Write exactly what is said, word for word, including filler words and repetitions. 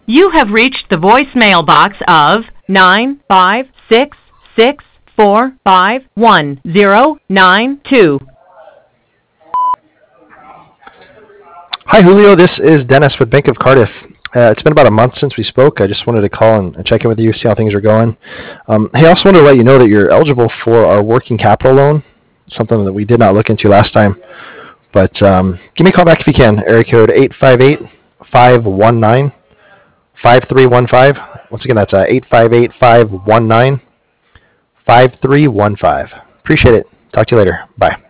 You have reached the voicemail box of nine five six six four five one zero nine two. Hi, Julio. This is Dennis with Bank of Cardiff. Uh, it's been about a month since we spoke. I just wanted to call and check in with you, see how things are going. Um, hey, I also wanted to let you know that you're eligible for our working capital loan, something that we did not look into last time. But um, give me a call back if you can. Area code eight five eight, five one nine, five three one five. Once again, that's uh, eight five eight, five one nine, five three one five. Appreciate it. Talk to you later. Bye.